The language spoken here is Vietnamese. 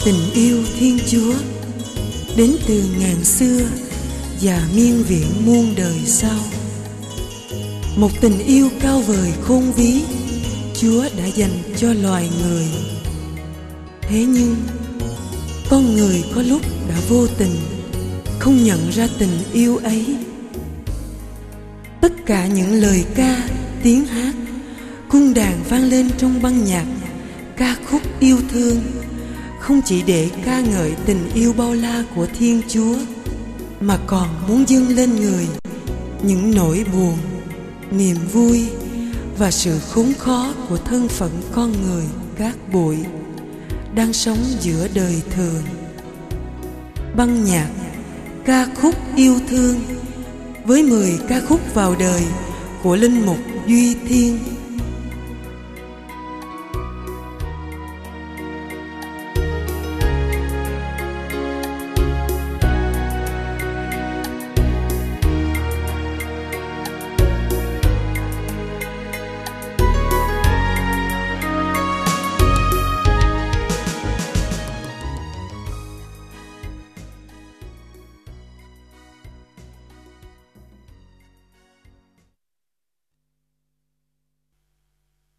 Tình yêu Thiên Chúa đến từ ngàn xưa và miên viện muôn đời sau. Một tình yêu cao vời khôn ví Chúa đã dành cho loài người. Thế nhưng con người có lúc đã vô tình không nhận ra tình yêu ấy. Tất cả những lời ca, tiếng hát, cung đàn vang lên trong băng nhạc ca khúc yêu thương không chỉ để ca ngợi tình yêu bao la của Thiên Chúa, mà còn muốn dâng lên người những nỗi buồn, niềm vui và sự khốn khó của thân phận con người cát bụi đang sống giữa đời thường. Băng nhạc ca khúc yêu thương với 10 ca khúc vào đời của linh mục Duy Thiên